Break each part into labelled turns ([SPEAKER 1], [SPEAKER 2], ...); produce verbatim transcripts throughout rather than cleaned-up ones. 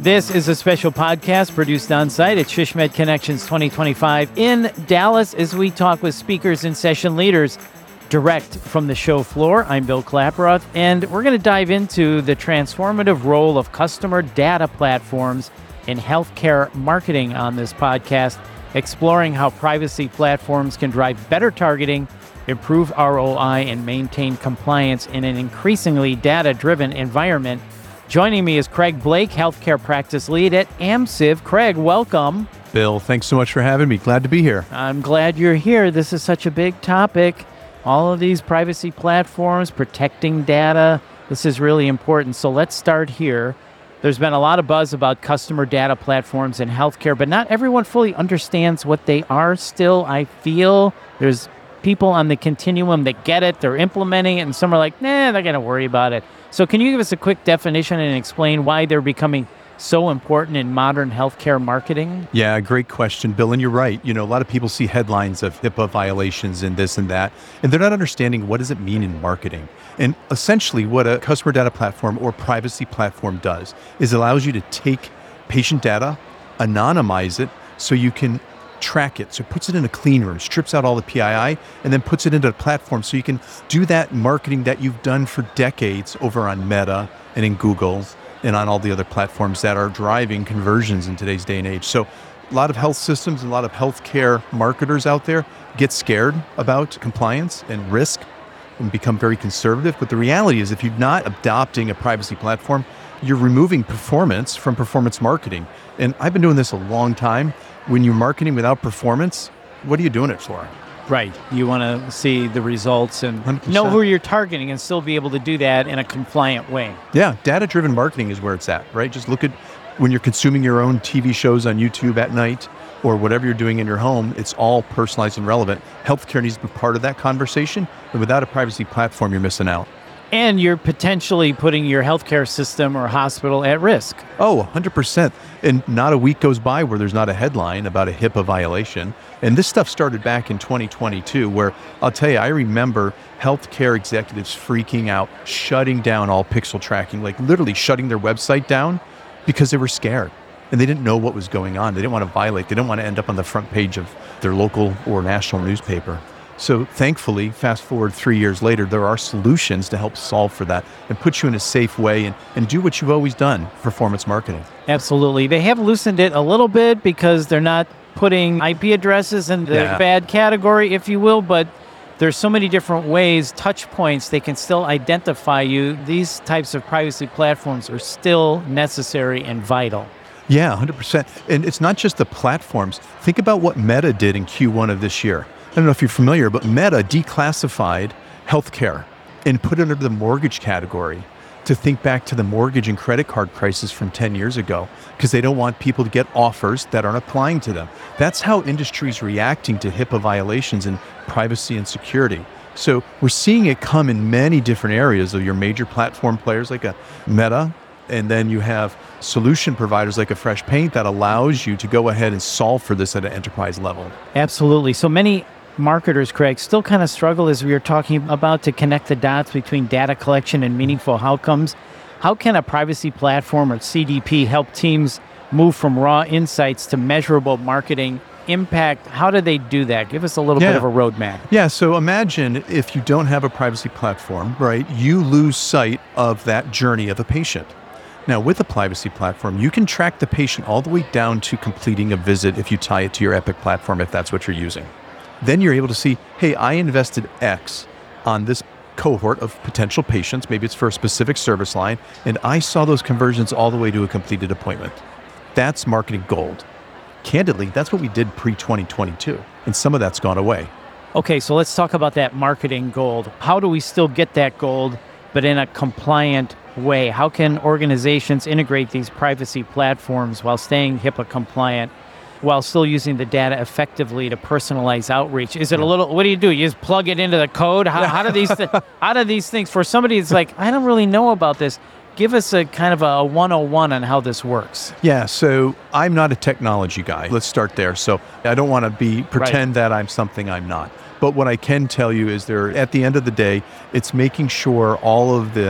[SPEAKER 1] This is a special podcast produced on site at SHSMD Connections twenty twenty-five in Dallas as we talk with speakers and session leaders direct from the show floor. I'm Bill Klaproth, and we're going to dive into the transformative role of customer data platforms in healthcare marketing on this podcast, exploring how privacy platforms can drive better targeting, improve R O I, and maintain compliance in an increasingly data-driven environment. Joining me is Craig Blake, Healthcare Practice Lead at AMCIV. Craig, welcome.
[SPEAKER 2] Bill, thanks so much for having me. Glad to be here.
[SPEAKER 1] I'm glad you're here. This is such a big topic. All of these privacy platforms, protecting data, this is really important. So let's start here. There's been a lot of buzz about customer data platforms in healthcare, but not everyone fully understands what they are still. I feel there's people on the continuum that get it, they're implementing it, and some are like, nah, they're going to worry about it. So can you give us a quick definition and explain why they're becoming so important in modern healthcare marketing?
[SPEAKER 2] Yeah, great question, Bill. And you're right. You know, a lot of people see headlines of HIPAA violations and this and that, and they're not understanding what does it mean in marketing. And essentially what a customer data platform or privacy platform does is allows you to take patient data, anonymize it, so you can track it. So it puts it in a clean room, strips out all the P I I, and then puts it into a platform so you can do that marketing that you've done for decades over on Meta and in Google and on all the other platforms that are driving conversions in today's day and age. So a lot of health systems and a lot of healthcare marketers out there get scared about compliance and risk and become very conservative. But the reality is if you're not adopting a privacy platform, you're removing performance from performance marketing. And I've been doing this a long time. When you're marketing without performance, what are you doing it for?
[SPEAKER 1] Right. You want to see the results and
[SPEAKER 2] one hundred percent
[SPEAKER 1] know who you're targeting and still be able to do that in a compliant way.
[SPEAKER 2] Yeah, data-driven marketing is where it's at, right? Just look at when you're consuming your own T V shows on YouTube at night or whatever you're doing in your home, it's all personalized and relevant. Healthcare needs to be part of that conversation, and without a privacy platform, you're missing out.
[SPEAKER 1] And you're potentially putting your healthcare system or hospital at risk.
[SPEAKER 2] Oh, one hundred percent. And not a week goes by where there's not a headline about a HIPAA violation. And this stuff started back in twenty twenty-two, where I'll tell you, I remember healthcare executives freaking out, shutting down all pixel tracking, like literally shutting their website down because they were scared. And they didn't know what was going on. They didn't want to violate. They didn't want to end up on the front page of their local or national newspaper. So thankfully, fast forward three years later, there are solutions to help solve for that and put you in a safe way and, and do what you've always done, performance marketing.
[SPEAKER 1] Absolutely. They have loosened it a little bit because they're not putting I P addresses in the
[SPEAKER 2] Yeah.
[SPEAKER 1] bad category, if you will, but there's so many different ways, touch points, they can still identify you. These types of privacy platforms are still necessary and vital.
[SPEAKER 2] Yeah, one hundred percent. And it's not just the platforms. Think about what Meta did in Q one of this year. I don't know if you're familiar, but Meta declassified healthcare and put it under the mortgage category to think back to the mortgage and credit card crisis from ten years ago, because they don't want people to get offers that aren't applying to them. That's how industry's reacting to HIPAA violations and privacy and security. So we're seeing it come in many different areas of your major platform players like a Meta, and then you have solution providers like a Fresh Paint that allows you to go ahead and solve for this at an enterprise level.
[SPEAKER 1] Absolutely. So many marketers, Craig, still kind of struggle, as we were talking about, to connect the dots between data collection and meaningful outcomes. How can a privacy platform or C D P help teams move from raw insights to measurable marketing impact? How do they do that? Give us a little
[SPEAKER 2] Yeah.
[SPEAKER 1] bit of a roadmap.
[SPEAKER 2] Yeah, so imagine if you don't have a privacy platform, right? You lose sight of that journey of a patient. Now, with a privacy platform, you can track the patient all the way down to completing a visit if you tie it to your Epic platform, if that's what you're using. Then you're able to see, hey, I invested X on this cohort of potential patients, maybe it's for a specific service line, and I saw those conversions all the way to a completed appointment. That's marketing gold. Candidly, that's what we did pre twenty twenty-two, and some of that's gone away.
[SPEAKER 1] Okay, so let's talk about that marketing gold. How do we still get that gold, but in a compliant way? How can organizations integrate these privacy platforms while staying HIPAA compliant, while still using the data effectively to personalize outreach? Is it a little, what do you do? You just plug it into the code? How, how do these th- how do these things, for somebody that's like, I don't really know about this, give us a kind of a one oh one on how this works.
[SPEAKER 2] Yeah, so I'm not a technology guy. Let's start there. So I don't want to be pretend
[SPEAKER 1] Right.
[SPEAKER 2] that I'm something I'm not. But what I can tell you is there, at the end of the day, it's making sure all of the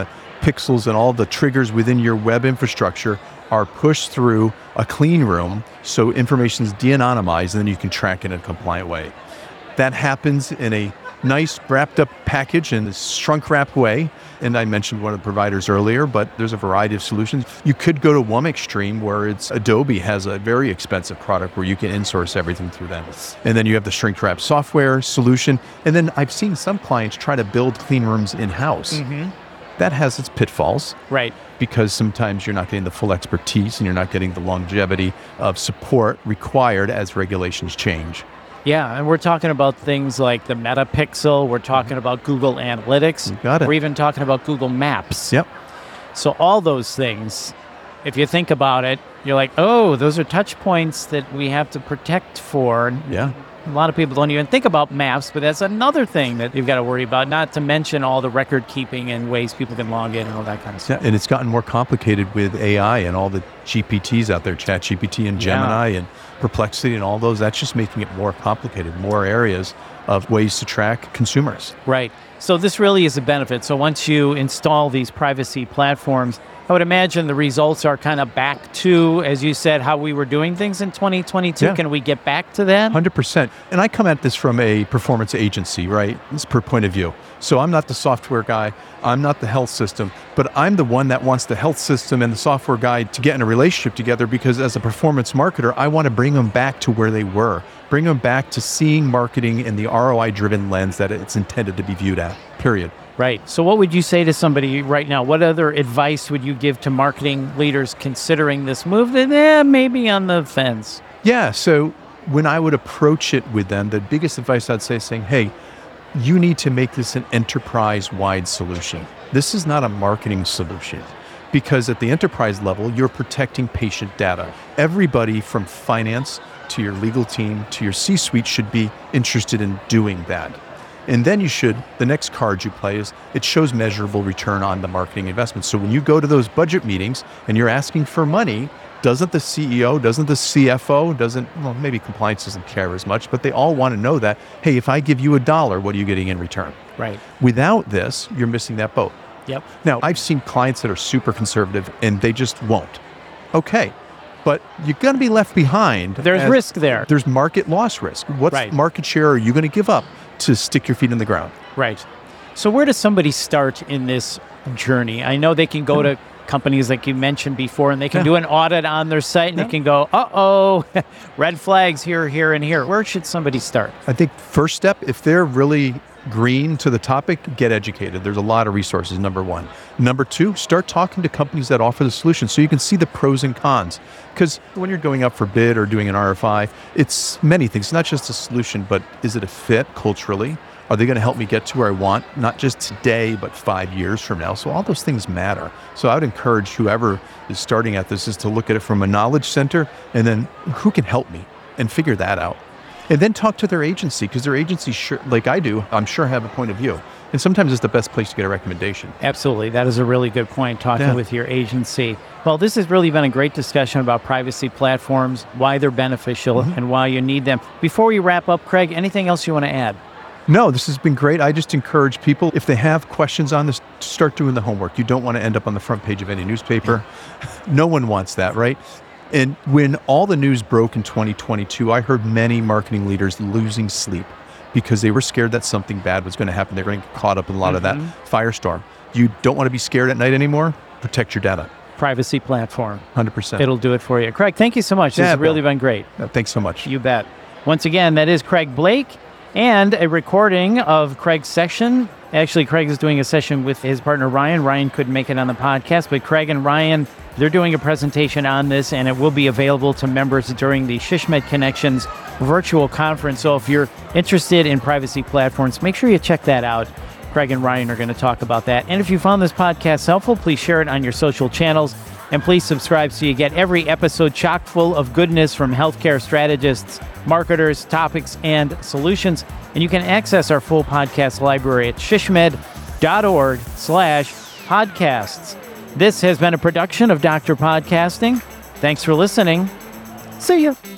[SPEAKER 2] pixels and all the triggers within your web infrastructure are pushed through a clean room, so information is de-anonymized, and then you can track it in a compliant way. That happens in a nice wrapped up package in this shrunk wrap way. And I mentioned one of the providers earlier, but there's a variety of solutions. You could go to one extreme where it's Adobe has a very expensive product where you can insource everything through them. And then you have the shrink wrap software solution. And then I've seen some clients try to build clean rooms in-house. Mm-hmm. That has its pitfalls.
[SPEAKER 1] Right.
[SPEAKER 2] Because sometimes you're not getting the full expertise and you're not getting the longevity of support required as regulations change.
[SPEAKER 1] Yeah, and we're talking about things like the Metapixel, we're talking about Google Analytics,
[SPEAKER 2] You got it.
[SPEAKER 1] we're even talking about Google Maps.
[SPEAKER 2] Yep.
[SPEAKER 1] So all those things, if you think about it, you're like, oh, those are touch points that we have to protect for.
[SPEAKER 2] Yeah.
[SPEAKER 1] A lot of people don't even think about maps, but that's another thing that you've got to worry about, not to mention all the record keeping and ways people can log in and all that kind of stuff.
[SPEAKER 2] Yeah, and it's gotten more complicated with A I and all the G P Ts out there, ChatGPT and Gemini
[SPEAKER 1] Yeah.
[SPEAKER 2] and Perplexity and all those. That's just making it more complicated, more areas of ways to track consumers.
[SPEAKER 1] Right. So this really is a benefit. So once you install these privacy platforms, I would imagine the results are kind of back to, as you said, how we were doing things in twenty twenty-two.
[SPEAKER 2] Yeah.
[SPEAKER 1] Can we get back to that?
[SPEAKER 2] one hundred percent. And I come at this from a performance agency, right? It's per point of view. So I'm not the software guy. I'm not the health system, but I'm the one that wants the health system and the software guy to get in a relationship together, because as a performance marketer, I want to bring them back to where they were, bring them back to seeing marketing in the R O I-driven lens that it's intended to be viewed at, period.
[SPEAKER 1] Right. So what would you say to somebody right now? What other advice would you give to marketing leaders considering this move that eh, maybe on the fence?
[SPEAKER 2] Yeah, so when I would approach it with them, the biggest advice I'd say is saying, hey, you need to make this an enterprise-wide solution. This is not a marketing solution, because at the enterprise level, you're protecting patient data. Everybody from finance to your legal team to your C-suite should be interested in doing that. And then you should, the next card you play is, it shows measurable return on the marketing investment. So when you go to those budget meetings and you're asking for money, doesn't the C E O, doesn't the C F O, doesn't, well, maybe compliance doesn't care as much, but they all want to know that, hey, if I give you a dollar, what are you getting in return?
[SPEAKER 1] Right.
[SPEAKER 2] Without this, you're missing that boat.
[SPEAKER 1] Yep.
[SPEAKER 2] Now, I've seen clients that are super conservative and they just won't. Okay. But you're going to be left behind.
[SPEAKER 1] There's risk there.
[SPEAKER 2] There's market loss risk. What
[SPEAKER 1] Right.
[SPEAKER 2] market share are you going to give up to stick your feet in the ground?
[SPEAKER 1] Right. So where does somebody start in this journey? I know they can go to companies like you mentioned before, and they can
[SPEAKER 2] Yeah.
[SPEAKER 1] do an audit on their site, and
[SPEAKER 2] Yeah.
[SPEAKER 1] they can go, uh-oh, red flags here, here, and here. Where should somebody start?
[SPEAKER 2] I think first step, if they're really green to the topic, get educated. There's a lot of resources, number one. Number two, start talking to companies that offer the solution so you can see the pros and cons. Because when you're going up for bid or doing an R F I, it's many things. It's not just a solution, but is it a fit culturally? Are they going to help me get to where I want, not just today, but five years from now? So all those things matter. So I would encourage whoever is starting at this is to look at it from a knowledge center, and then who can help me, and figure that out. And then talk to their agency, because their agency, sure, like I do, I'm sure have a point of view. And sometimes it's the best place to get a recommendation.
[SPEAKER 1] Absolutely. That is a really good point, talking
[SPEAKER 2] Yeah.
[SPEAKER 1] with your agency. Well, this has really been a great discussion about privacy platforms, why they're beneficial,
[SPEAKER 2] Mm-hmm.
[SPEAKER 1] and why you need them. Before we wrap up, Craig, anything else you want to add?
[SPEAKER 2] No, this has been great. I just encourage people, if they have questions on this, to start doing the homework. You don't want to end up on the front page of any newspaper. No one wants that, right? And when all the news broke in twenty twenty-two, I heard many marketing leaders losing sleep because they were scared that something bad was going to happen. They're going to get caught up in a lot of that firestorm. You don't want to be scared at night anymore. Protect your data.
[SPEAKER 1] Privacy platform.
[SPEAKER 2] one hundred percent.
[SPEAKER 1] It'll do it for you. Craig, thank you so much. This
[SPEAKER 2] Yeah,
[SPEAKER 1] has really
[SPEAKER 2] Bill.
[SPEAKER 1] been great.
[SPEAKER 2] Uh, Thanks so much.
[SPEAKER 1] You bet. Once again, that is Craig Blake, and a recording of Craig's session. Actually, Craig is doing a session with his partner, Ryan. Ryan couldn't make it on the podcast, but Craig and Ryan, they're doing a presentation on this, and it will be available to members during the ShishMed Connections virtual conference. So if you're interested in privacy platforms, make sure you check that out. Craig and Ryan are going to talk about that. And if you found this podcast helpful, please share it on your social channels. And please subscribe so you get every episode chock full of goodness from healthcare strategists, marketers, topics, and solutions. And you can access our full podcast library at shishmed.org slash podcasts. This has been a production of Doctor Podcasting. Thanks for listening. See ya.